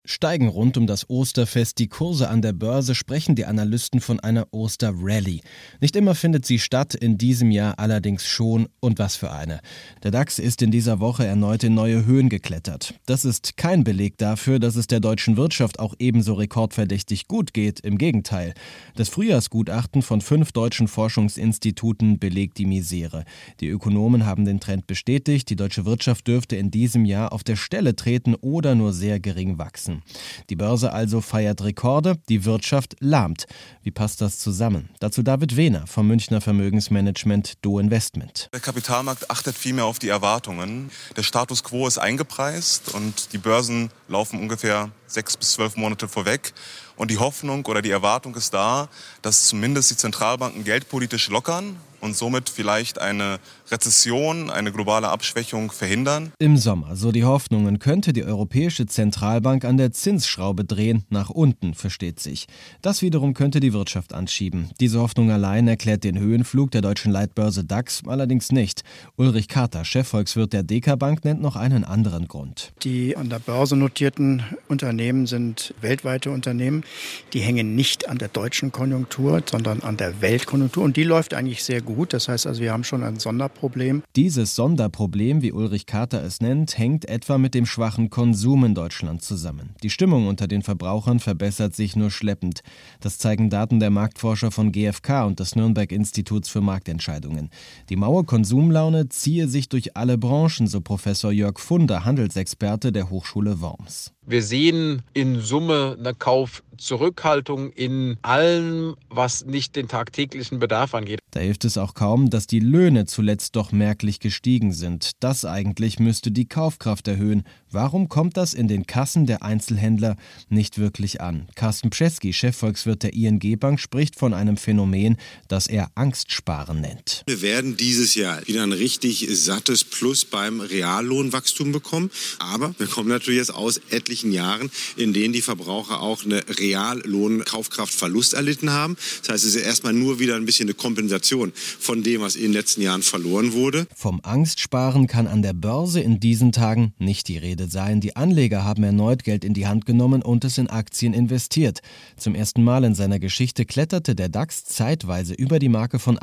Steigen rund um das Osterfest die Kurse an der Börse, sprechen die Analysten von einer Osterrallye. Nicht immer findet sie statt, in diesem Jahr allerdings schon, und was für eine. Der DAX ist in dieser Woche erneut in neue Höhen geklettert. Das ist kein Beleg dafür, dass es der deutschen Wirtschaft auch ebenso rekordverdächtig gut geht, im Gegenteil. Das Frühjahrsgutachten von 5 deutschen Forschungsinstituten belegt die Misere. Die Ökonomen haben den Trend bestätigt, die deutsche Wirtschaft dürfte in diesem Jahr auf der Stelle treten oder nur sehr gering wachsen. Die Börse also feiert Rekorde, die Wirtschaft lahmt. Wie passt das zusammen? Dazu David Wehner vom Münchner Vermögensmanagement Do Investment. Der Kapitalmarkt achtet viel mehr auf die Erwartungen. Der Status quo ist eingepreist und die Börsen laufen ungefähr 6 bis 12 Monate vorweg. Und die Hoffnung oder die Erwartung ist da, dass zumindest die Zentralbanken geldpolitisch lockern und somit vielleicht eine Rezession, eine globale Abschwächung verhindern. Im Sommer, so die Hoffnungen, könnte die Europäische Zentralbank an der Zinsschraube drehen, nach unten, versteht sich. Das wiederum könnte die Wirtschaft anschieben. Diese Hoffnung allein erklärt den Höhenflug der deutschen Leitbörse DAX allerdings nicht. Ulrich Kater, Chefvolkswirt der DK Bank, nennt noch einen anderen Grund. Die an der Börse notierten Unternehmen sind weltweite Unternehmen. Die hängen nicht an der deutschen Konjunktur, sondern an der Weltkonjunktur. Und die läuft eigentlich sehr gut. Das heißt also, wir haben schon ein Sonderproblem. Dieses Sonderproblem, wie Ulrich Kater es nennt, hängt etwa mit dem schwachen Konsum in Deutschland zusammen. Die Stimmung unter den Verbrauchern verbessert sich nur schleppend. Das zeigen Daten der Marktforscher von GfK und des Nürnberg-Instituts für Marktentscheidungen. Die maue Konsumlaune ziehe sich durch alle Branchen, so Professor Jörg Funder, Handelsexperte der Hochschule Worms. Wir sehen in Summe eine Kaufzurückhaltung in allem, was nicht den tagtäglichen Bedarf angeht. Da hilft es auch kaum, dass die Löhne zuletzt doch merklich gestiegen sind. Das eigentlich müsste die Kaufkraft erhöhen. Warum kommt das in den Kassen der Einzelhändler nicht wirklich an? Carsten Pschesky, Chefvolkswirt der ING Bank, spricht von einem Phänomen, das er Angstsparen nennt. Wir werden dieses Jahr wieder ein richtig sattes Plus beim Reallohnwachstum bekommen. Aber wir kommen natürlich jetzt aus etlichen Jahren, in denen die Verbraucher auch eine Reallohnkaufkraftverlust erlitten haben. Das heißt, es ist erstmal nur wieder ein bisschen eine Kompensation von dem, was in den letzten Jahren verloren wurde. Vom Angstsparen kann an der Börse in diesen Tagen nicht die Rede sein. Die Anleger haben erneut Geld in die Hand genommen und es in Aktien investiert. Zum ersten Mal in seiner Geschichte kletterte der DAX zeitweise über die Marke von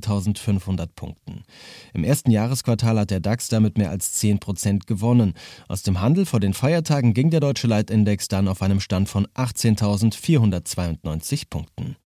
18.500 Punkten. Im ersten Jahresquartal hat der DAX damit mehr als 10% gewonnen. Aus dem Handel vor den Feiertagen ging der deutsche Leitindex dann auf einem Stand von 18.492 Punkten.